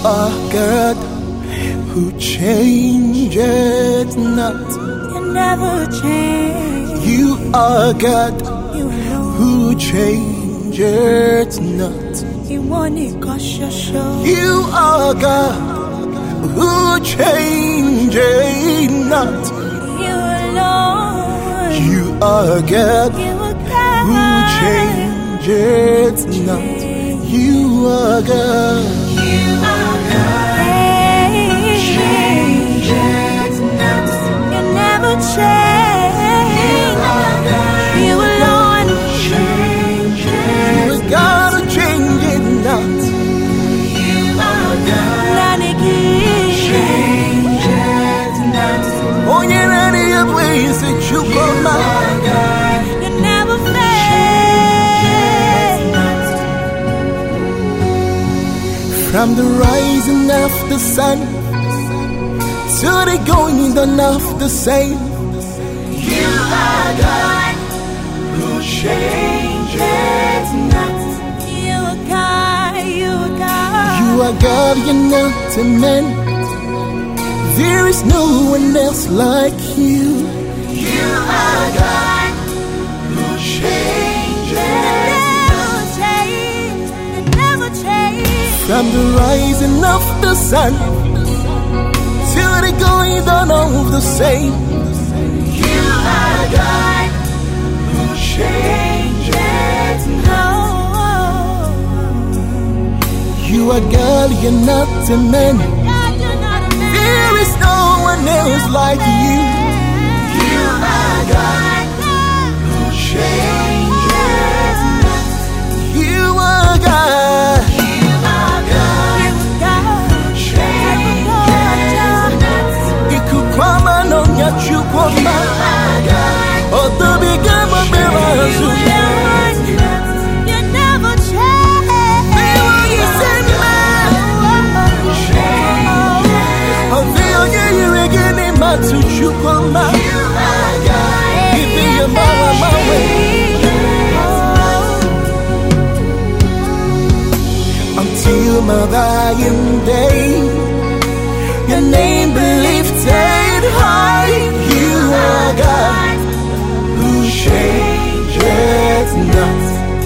are God who changes not. You never change. You are God You alone. who changes not. You want it, cause you're sure. You are God who changes not. You alone. You are God You are God. who changes not. You are God. You are God. Changes not. You never change. You are God. You alone. You are God who changes not. You are God. Changes not. Oh, you're ready to ways that you come out. You never fail. From the rising of the sun to the going down of the same, You are God who changes not. You are God. You are God. you are God, you're not a man. There is no one else like you. You are God who changes. You never change. From the rising of the sun to the going down of the same, You are God who changes not. you are God, you're not a man. There is no one else like you. You are God who changes not. You are God. You are God who changes not. Ikukwama no nyachukwama. You are God. Otobi gama berazu. You never change. Bewa yisemba. Ovio yeyirigini matuchukwama. You are God. Ibi yamawa mawe. Until my dying day, your name be lifted high. You are God who changes not.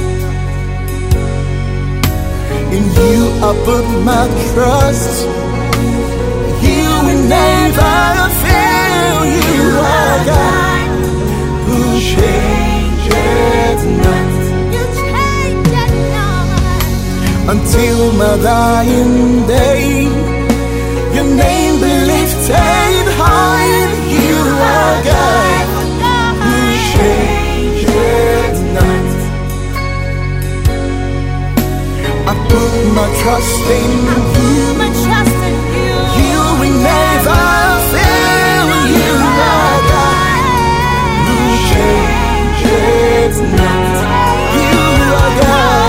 In you I put my trust. You will never fail. You are God who changes not. You change it not. Until my dying day, your name be lifted high. You are God who changes not. I put my trust in you. My trust in you. You will never fail. You are God who changes not. You are God.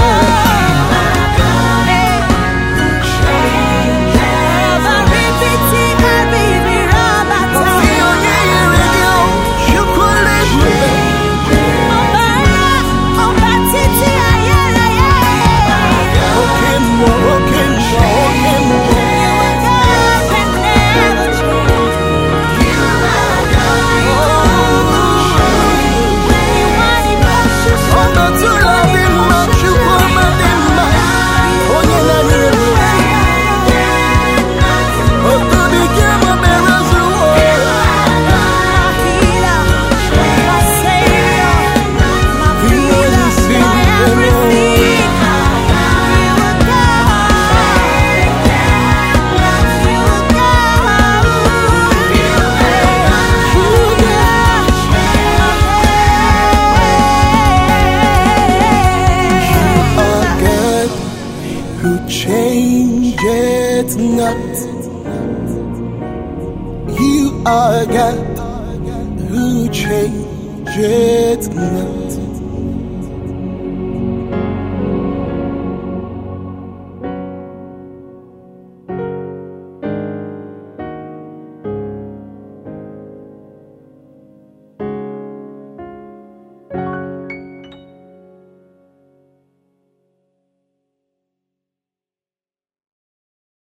Changes not. You are God who changes not.